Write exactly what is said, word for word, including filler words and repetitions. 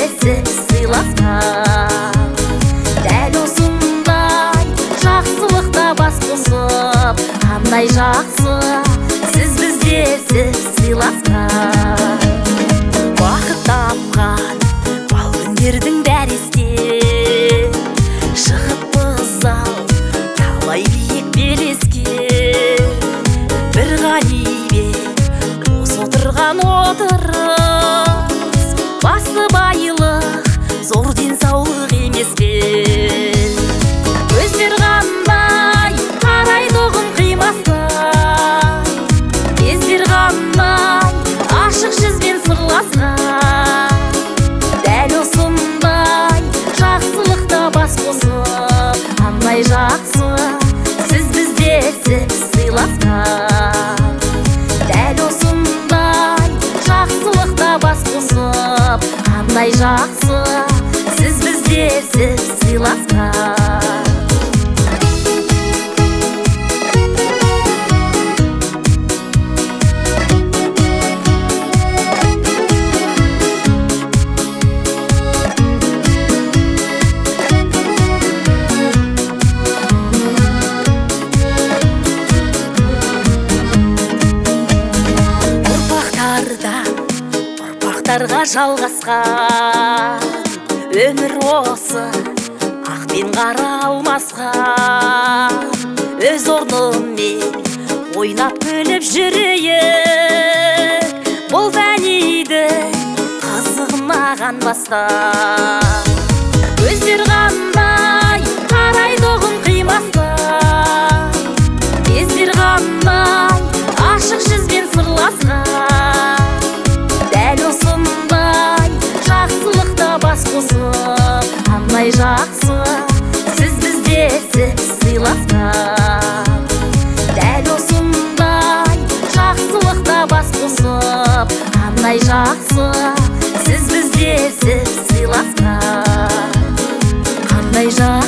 сіз сыйласқан. Дәл осындай жақсылықта бас қосып, қандай жақсы сіз бізде сіз сыйласқан. Бақыт тапқан бал күндердің бәрі есте, шығыппыз ау талай биік белеске. Бір ғанибет осы отырған отырыс, басы байлық зор денсаулық емес пе? Көздер қандай қарайды оғын қимастан, кездер қандай ашық жүзбен сырласқан. Дәл осындай жақсылықта бас қосып, қандай жақсы сіз бізде сіз сыйласқан. Дәл осындай жақсылықта бас қосып, қандай жақсы сіз бізде сіз сыйласқан. Ұрпақтарға жалғасқан өмір осы ақ пен қара алмасқан. Өз орныммен ойнап күліп жүрейік, бұл бәлейді қызығмаған бастан. Көздер қандай қарайды оғын қимастан, кездер қандай ашық жүзбен сырласқан. Дәл осындай жақсылықта бас қосып, қандай жақсы сіз бізде сіз сыйласқан. Дәл осындай жақсылықта бас қосып, қандай жақсы сіз бізде сіз сыйласқан. Қандай жақсы